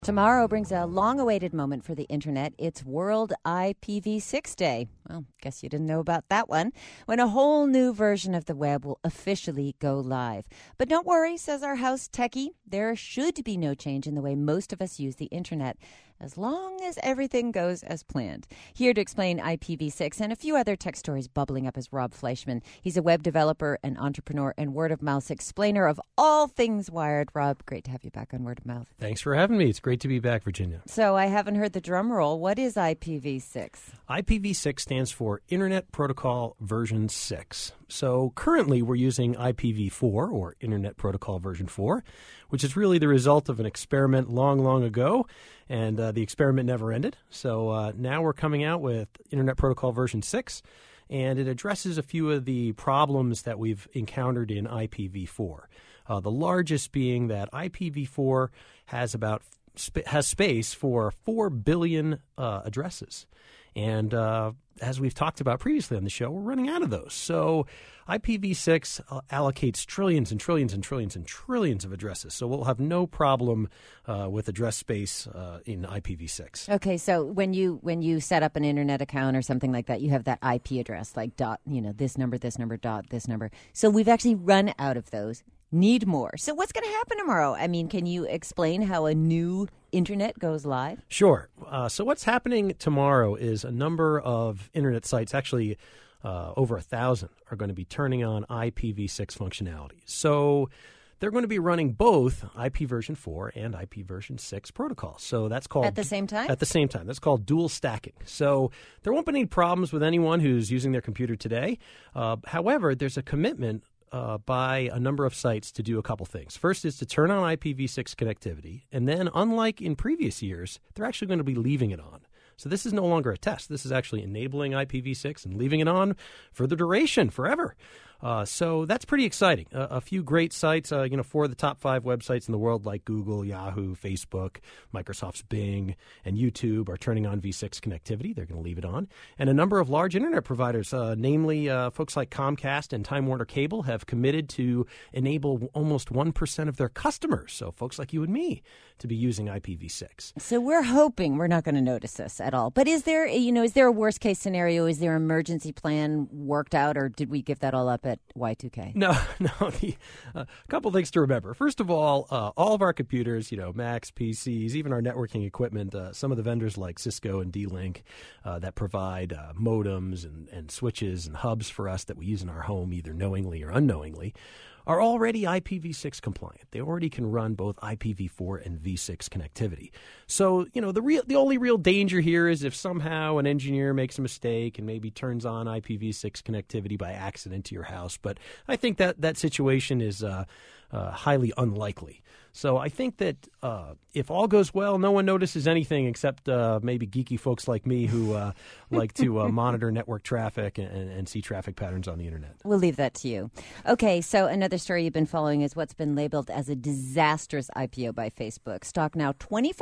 Tomorrow brings a long-awaited moment for the internet. It's World IPv6 Day. Well, guess you didn't know about that one. When a whole new version of the web will officially go live. But don't worry, says our house techie, there should be no change in the way most of us use the internet, as long as everything goes as planned. Here to explain IPv6 and a few other tech stories bubbling up is Rob Fleischman. He's a web developer, an entrepreneur, and word-of-mouth explainer of all things wired. Rob, great to have you back on Word of Mouth. Thanks for having me. It's great to be back, Virginia. So I haven't heard the drum roll. What is IPv6? IPv6 stands for Internet Protocol Version 6. So currently we're using IPv4, or Internet Protocol Version 4, which is really the result of an experiment long ago, and the experiment never ended. So now we're coming out with Internet Protocol Version 6, and it addresses a few of the problems that we've encountered in IPv4. The largest being that IPv4 has space for 4 billion addresses. And as we've talked about previously on the show, we're running out of those. So IPv6 allocates trillions and trillions and trillions and trillions of addresses. So we'll have no problem with address space in IPv6. Okay, so when you set up an internet account or something like that, you have that IP address, like this number, dot, this number. So we've actually run out of those. Need more. So what's going to happen tomorrow? I mean, can you explain how a new internet goes live? Sure. So what's happening tomorrow is a number of internet sites, actually over 1,000, are going to be turning on IPv6 functionality. So they're going to be running both IP version 4 and IP version 6 protocols. So that's called... At the same time? At the same time. That's called dual stacking. So there won't be any problems with anyone who's using their computer today. However, there's a commitment by a number of sites to do a couple things. First is to turn on IPv6 connectivity, and then, unlike in previous years, they're actually going to be leaving it on. So this is no longer a test. This is actually enabling IPv6 and leaving it on for the duration, forever. So that's pretty exciting. A few great sites, 4 of the top 5 websites in the world like Google, Yahoo, Facebook, Microsoft's Bing, and YouTube are turning on V6 connectivity. They're going to leave it on. And a number of large internet providers, namely folks like Comcast and Time Warner Cable, have committed to enable almost 1% of their customers, so folks like you and me, to be using IPv6. So we're hoping we're not going to notice this at all. But is there a worst-case scenario? Is there an emergency plan worked out, or did we give that all up at Y2K? No. A couple things to remember. First of all of our computers, Macs, PCs, even our networking equipment, some of the vendors like Cisco and D-Link that provide modems and switches and hubs for us that we use in our home, either knowingly or unknowingly, are already IPv6 compliant. They already can run both IPv4 and V6 connectivity. So, the only real danger here is if somehow an engineer makes a mistake and maybe turns on IPv6 connectivity by accident to your house. But I think that situation is highly unlikely. So I think that if all goes well, no one notices anything except maybe geeky folks like me who like to monitor network traffic and see traffic patterns on the internet. We'll leave that to you. Okay, so another story you've been following is what's been labeled as a disastrous IPO by Facebook. Stock now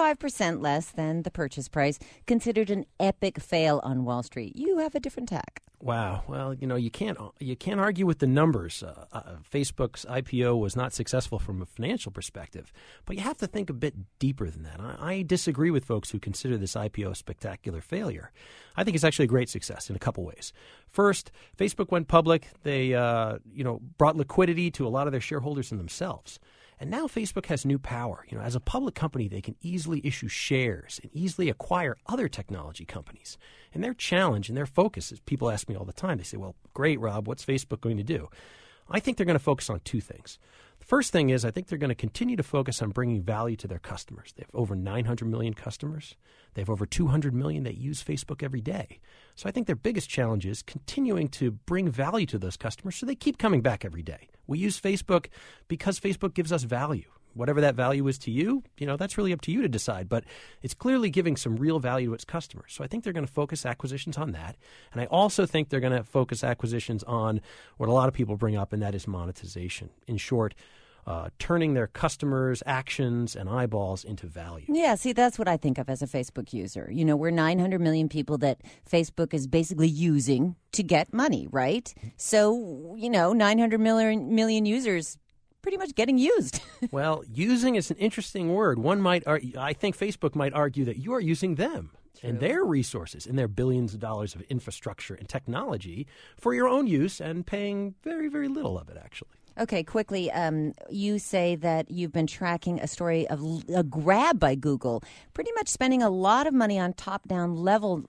25% less than the purchase price, considered an epic fail on Wall Street. You have a different tack. Wow. Well, you can't argue with the numbers. Facebook's IPO was not successful from a financial perspective, but you have to think a bit deeper than that. I disagree with folks who consider this IPO a spectacular failure. I think it's actually a great success in a couple ways. First, Facebook went public. They brought liquidity to a lot of their shareholders and themselves. And now Facebook has new power. As a public company, they can easily issue shares and easily acquire other technology companies. And their challenge and their focus is, people ask me all the time, they say, well, great, Rob, what's Facebook going to do? I think they're going to focus on two things. The first thing is I think they're going to continue to focus on bringing value to their customers. They have over 900 million customers. They have over 200 million that use Facebook every day. So I think their biggest challenge is continuing to bring value to those customers so they keep coming back every day. We use Facebook because Facebook gives us value. Whatever that value is to you, that's really up to you to decide. But it's clearly giving some real value to its customers. So I think they're going to focus acquisitions on that. And I also think they're going to focus acquisitions on what a lot of people bring up, and that is monetization. In short, turning their customers' actions and eyeballs into value. Yeah, see, that's what I think of as a Facebook user. We're 900 million people that Facebook is basically using to get money, right? So, 900 million users pretty much getting used. Well, using is an interesting word. I think Facebook might argue that you are using them and their resources and their billions of dollars of infrastructure and technology for your own use and paying very, very little of it, actually. Okay, quickly, you say that you've been tracking a story of a grab by Google, pretty much spending a lot of money on top-level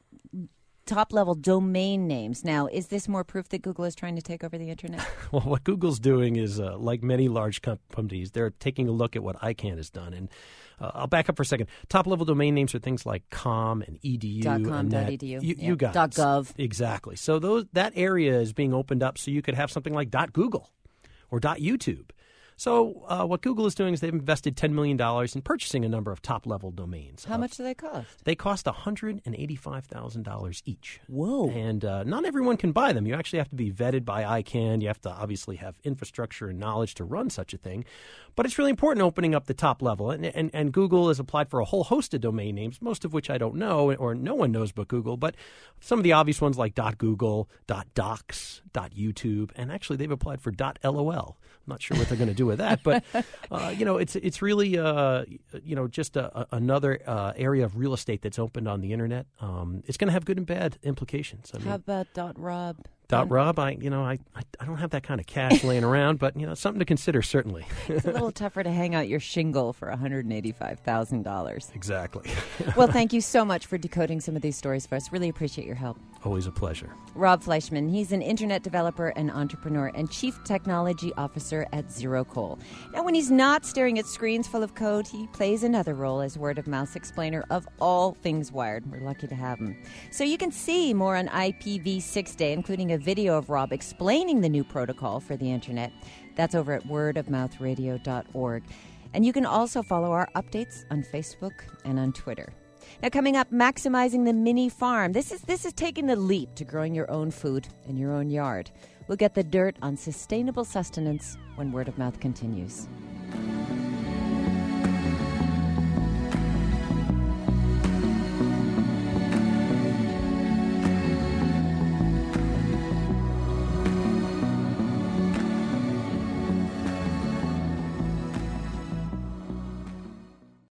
domain names. Now, is this more proof that Google is trying to take over the internet? Well, what Google's doing is, like many large companies, they're taking a look at what ICANN has done. And I'll back up for a second. Top-level domain names are things like .com and .edu. .com, .edu. You got it. .gov. Exactly. So that area is being opened up so you could have something like .google or .youtube. So what Google is doing is they've invested $10 million in purchasing a number of top-level domains. How much do they cost? They cost $185,000 each. Whoa. And not everyone can buy them. You actually have to be vetted by ICANN. You have to obviously have infrastructure and knowledge to run such a thing. But it's really important opening up the top level. And Google has applied for a whole host of domain names, most of which I don't know, or no one knows but Google. But some of the obvious ones like .google, .docs, .youtube, and actually they've applied for .lol. I'm not sure what they're going to do with that, but it's really just another area of real estate that's opened on the internet. It's going to have good and bad implications. How about .rob? .rob, I don't have that kind of cash laying around, but something to consider certainly. It's a little tougher to hang out your shingle for $185,000. Exactly. Well, thank you so much for decoding some of these stories for us. Really appreciate your help. Always a pleasure. Rob Fleischman, he's an internet developer and entrepreneur and chief technology offizer at ZeroCoal. Now, when he's not staring at screens full of code, he plays another role as word-of-mouth explainer of all things wired. We're lucky to have him. So you can see more on IPv6 Day, including a video of Rob explaining the new protocol for the internet. That's over at wordofmouthradio.org. And you can also follow our updates on Facebook and on Twitter. Now, coming up, maximizing the mini farm. This is taking the leap to growing your own food in your own yard. We'll get the dirt on sustainable sustenance when Word of Mouth continues.